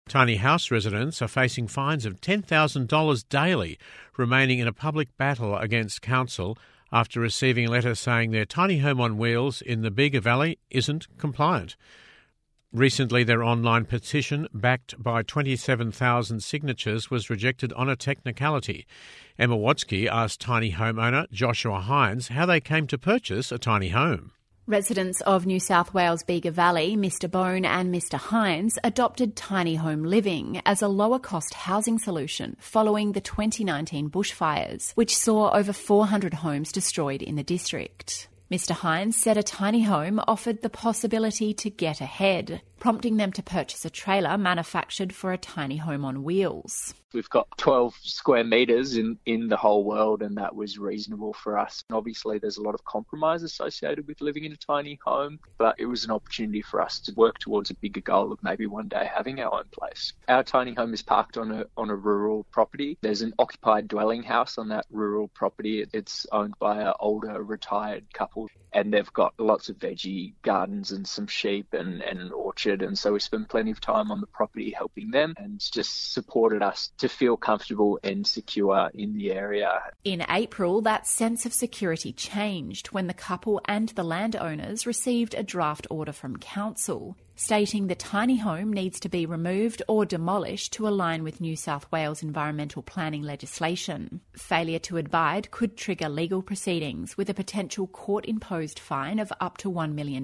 Tiny house residents are facing fines of $10,000 daily, remaining in a public battle against council after receiving a letter saying their tiny home on wheels in the Bega Valley isn't compliant. Recently, their online petition, backed by 27,000 signatures, was rejected on a technicality. Emma Watzke asked tiny homeowner Joshua Hines how they came to purchase a tiny home. Residents of New South Wales Bega Valley, Mr Bone and Mr Hines, adopted tiny home living as a lower-cost housing solution following the 2019 bushfires, which saw over 400 homes destroyed in the district. Mr Hines said a tiny home offered the possibility to get ahead, prompting them to purchase a trailer manufactured for a tiny home on wheels. We've got 12 square metres in the whole world, and that was reasonable for us. And obviously, there's a lot of compromise associated with living in a tiny home, but it was an opportunity for us to work towards a bigger goal of maybe one day having our own place. Our tiny home is parked on a rural property. There's an occupied dwelling house on that rural property. It's owned by an older retired couple, and they've got lots of veggie gardens and some sheep and an orchard. And so we spend plenty of time on the property helping them, and it's just supported us to feel comfortable and secure in the area. In April, that sense of security changed when the couple and the landowners received a draft order from council stating the tiny home needs to be removed or demolished to align with New South Wales environmental planning legislation. Failure to abide could trigger legal proceedings with a potential court-imposed fine of up to $1 million.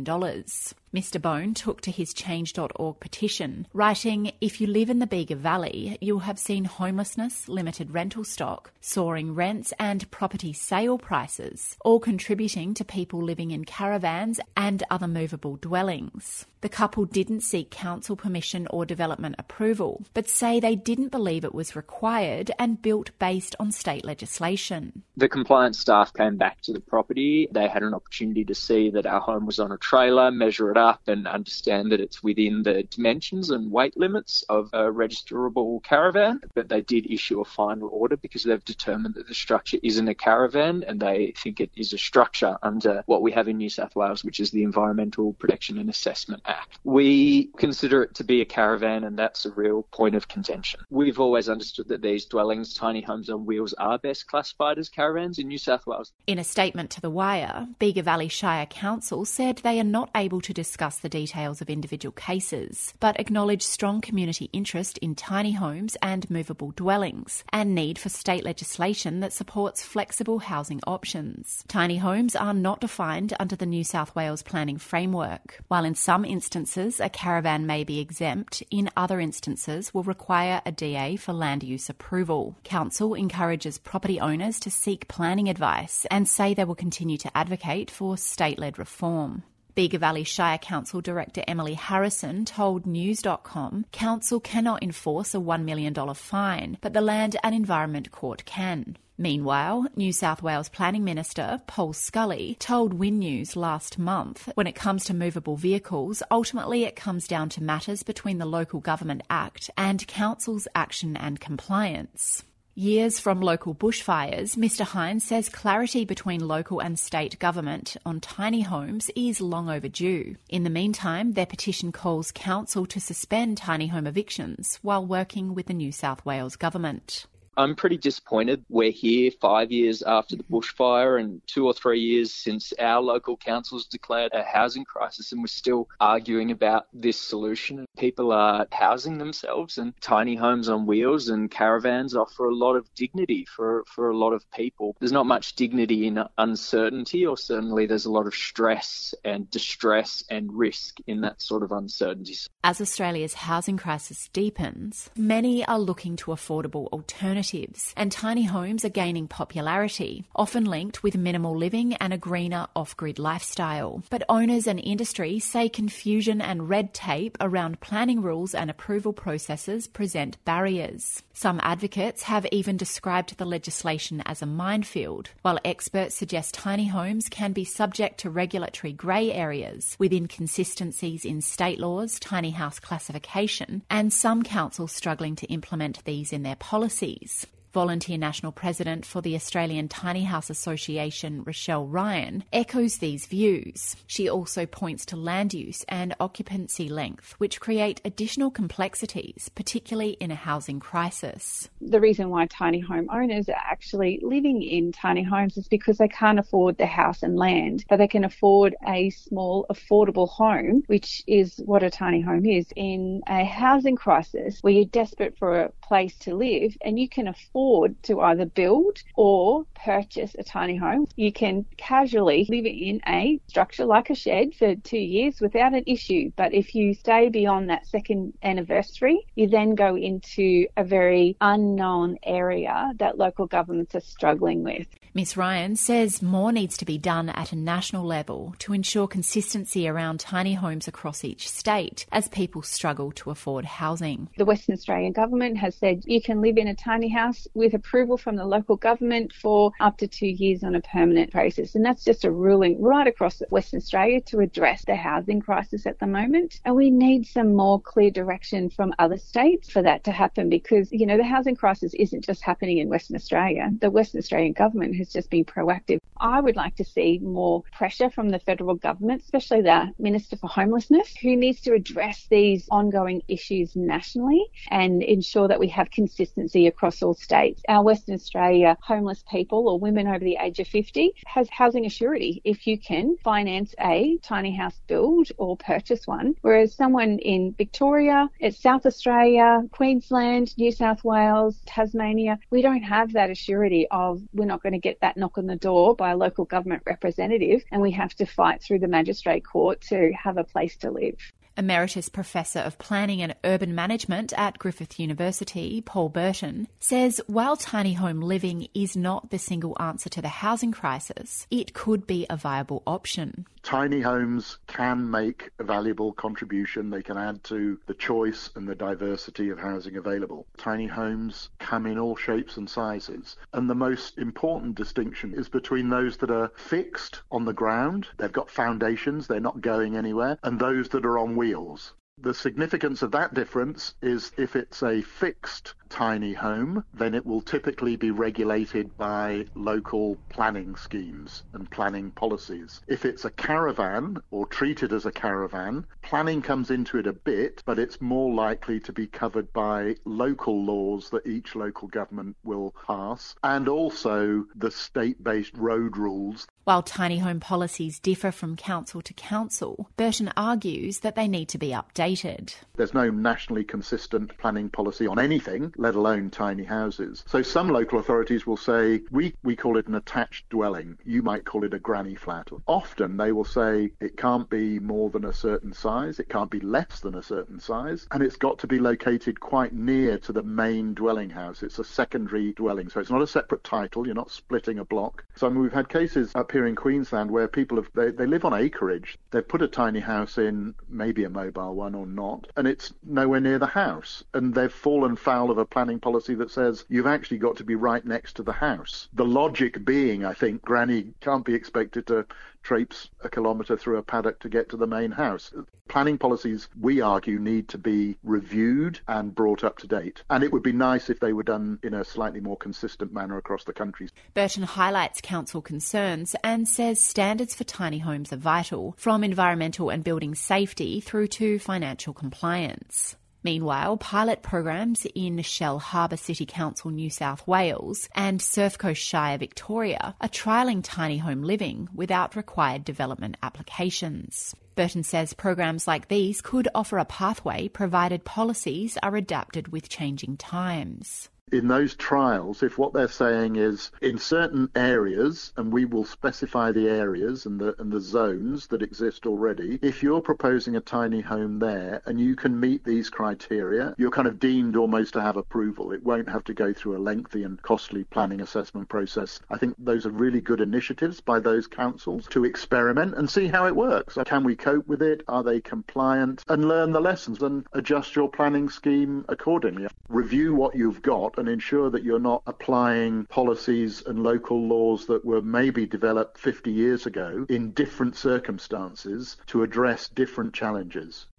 Mr Bone took to his Change.org petition, writing, "If you live in the Bega Valley, you'll have seen homelessness, limited rental stock, soaring rents and property sale prices, all contributing to people living in caravans and other movable dwellings." The couple didn't seek council permission or development approval, but say they didn't believe it was required and built based on state legislation. The compliance staff came back to the property. They had an opportunity to see that our home was on a trailer, measure it up and understand that it's within the dimensions and weight limits of a registerable caravan. But they did issue a final order because they've determined that the structure isn't a caravan and they think it is a structure under what we have in New South Wales, which is the Environmental Protection and Assessment Act. We consider it to be a caravan, and that's a real point of contention. We've always understood that these dwellings, tiny homes on wheels, are best classified as caravans in New South Wales. In a statement to The Wire, Bega Valley Shire Council said they are not able to discuss the details of individual cases, but acknowledge strong community interest in tiny homes and movable dwellings, and need for state legislation that supports flexible housing options. Tiny homes are not defined under the New South Wales planning framework. While in some instances a caravan may be exempt, in other instances will require a DA for land use approval. Council encourages property owners to seek planning advice and say they will continue to advocate for state-led reform. Bega Valley Shire Council Director Emily Harrison told News.com Council cannot enforce a $1 million fine, but the Land and Environment Court can. Meanwhile, New South Wales Planning Minister Paul Scully told Win News last month, when it comes to movable vehicles, ultimately it comes down to matters between the Local Government Act and Council's action and compliance. Years from local bushfires, Mr Hines says clarity between local and state government on tiny homes is long overdue. In the meantime, their petition calls council to suspend tiny home evictions while working with the New South Wales government. I'm pretty disappointed. We're here 5 years after the bushfire and 2 or 3 years since our local councils declared a housing crisis, and we're still arguing about this solution. People are housing themselves, and tiny homes on wheels and caravans offer a lot of dignity for a lot of people. There's not much dignity in uncertainty, or certainly there's a lot of stress and distress and risk in that sort of uncertainty. As Australia's housing crisis deepens, many are looking to affordable alternatives, and tiny homes are gaining popularity, often linked with minimal living and a greener off-grid lifestyle. But owners and industry say confusion and red tape around planning rules and approval processes present barriers. Some advocates have even described the legislation as a minefield, while experts suggest tiny homes can be subject to regulatory grey areas with inconsistencies in state laws, tiny house classification, and some councils struggling to implement these in their policies. Volunteer National President for the Australian Tiny House Association, Rochelle Ryan, echoes these views. She also points to land use and occupancy length, which create additional complexities, particularly in a housing crisis. The reason why tiny home owners are actually living in tiny homes is because they can't afford the house and land, but they can afford a small, affordable home, which is what a tiny home is. In a housing crisis where you're desperate for a place to live and you can afford to either build or purchase a tiny home, you can casually live in a structure like a shed for 2 years without an issue. But if you stay beyond that second anniversary, you then go into a very unknown area that local governments are struggling with. Ms Ryan says more needs to be done at a national level to ensure consistency around tiny homes across each state as people struggle to afford housing. The Western Australian government has said you can live in a tiny house with approval from the local government for up to 2 years on a permanent basis. And that's just a ruling right across Western Australia to address the housing crisis at the moment. And we need some more clear direction from other states for that to happen because, you know, the housing crisis isn't just happening in Western Australia. The Western Australian government has just been proactive. I would like to see more pressure from the federal government, especially the Minister for Homelessness, who needs to address these ongoing issues nationally and ensure that we have consistency across all states. Our Western Australia homeless people or women over the age of 50 has housing assurity if you can finance a tiny house build or purchase one, whereas someone in Victoria, it's South Australia, Queensland, New South Wales, Tasmania, we don't have that assurity of we're not going to get that knock on the door by a local government representative and we have to fight through the magistrate court to have a place to live. Emeritus Professor of Planning and Urban Management at Griffith University, Paul Burton, says while tiny home living is not the single answer to the housing crisis, it could be a viable option. Tiny homes can make a valuable contribution. They can add to the choice and the diversity of housing available. Tiny homes come in all shapes and sizes. And the most important distinction is between those that are fixed on the ground, they've got foundations, they're not going anywhere, and those that are on wheels. The significance of that difference is if it's a fixed tiny home, then it will typically be regulated by local planning schemes and planning policies. If it's a caravan or treated as a caravan, planning comes into it a bit, but it's more likely to be covered by local laws that each local government will pass, and also the state-based road rules. While tiny home policies differ from council to council, Burton argues that they need to be updated. There's no nationally consistent planning policy on anything, let alone tiny houses. So some local authorities will say, we call it an attached dwelling. You might call it a granny flat. Often they will say it can't be more than a certain size, it can't be less than a certain size, and it's got to be located quite near to the main dwelling house. It's a secondary dwelling, so it's not a separate title, you're not splitting a block. So we've had cases up here in Queensland where people they live on acreage. They've put a tiny house in, maybe a mobile one or not, and it's nowhere near the house. And they've fallen foul of a planning policy that says you've actually got to be right next to the house. The logic being, I think, granny can't be expected to traipse a kilometre through a paddock to get to the main house. Planning policies, we argue, need to be reviewed and brought up to date. And it would be nice if they were done in a slightly more consistent manner across the country. Burton highlights council concerns and says standards for tiny homes are vital, from environmental and building safety through to financial compliance. Meanwhile, pilot programs in Shellharbour City Council New South Wales and Surf Coast Shire Victoria are trialling tiny home living without required development applications. Burton says programs like these could offer a pathway provided policies are adapted with changing times. In those trials, if what they're saying is in certain areas, and we will specify the areas and the zones that exist already, if you're proposing a tiny home there and you can meet these criteria, you're kind of deemed almost to have approval. It won't have to go through a lengthy and costly planning assessment process. I think those are really good initiatives by those councils to experiment and see how it works. Can we cope with it? Are they compliant? And learn the lessons and adjust your planning scheme accordingly. Review what you've got and ensure that you're not applying policies and local laws that were maybe developed 50 years ago in different circumstances to address different challenges.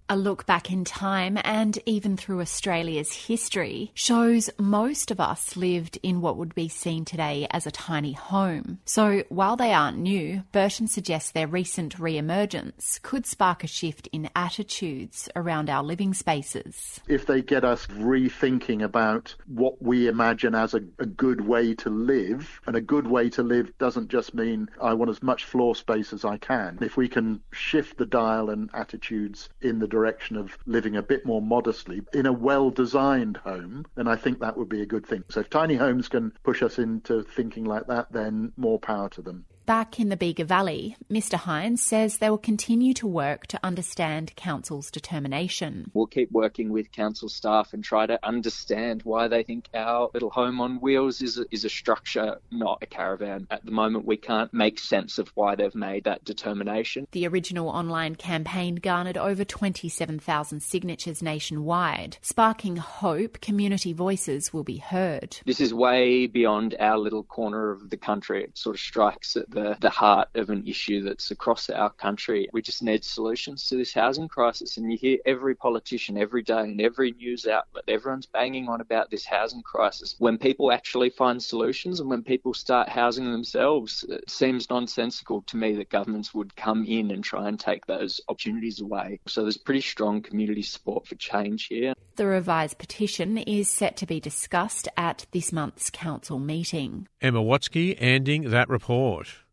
A look back in time and even through Australia's history shows most of us lived in what would be seen today as a tiny home. So while they aren't new, Burton suggests their recent re-emergence could spark a shift in attitudes around our living spaces. If they get us rethinking about what we imagine as a good way to live, and a good way to live doesn't just mean I want as much floor space as I can. If we can shift the dial and attitudes in the direction of living a bit more modestly in a well-designed home, then I think that would be a good thing. So if tiny homes can push us into thinking like that, then more power to them. Back in the Bega Valley, Mr Hines says they will continue to work to understand Council's determination. We'll keep working with Council staff and try to understand why they think our little home on wheels is a structure, not a caravan. At the moment, we can't make sense of why they've made that determination. The original online campaign garnered over 27,000 signatures nationwide, sparking hope community voices will be heard. This is way beyond our little corner of the country. It sort of strikes at the heart of an issue that's across our country. We just need solutions to this housing crisis, and you hear every politician every day and every news outlet, everyone's banging on about this housing crisis. When people actually find solutions and when people start housing themselves, it seems nonsensical to me that governments would come in and try and take those opportunities away. So there's pretty strong community support for change here. The revised petition is set to be discussed at this month's council meeting. Emma Watzke ending that report.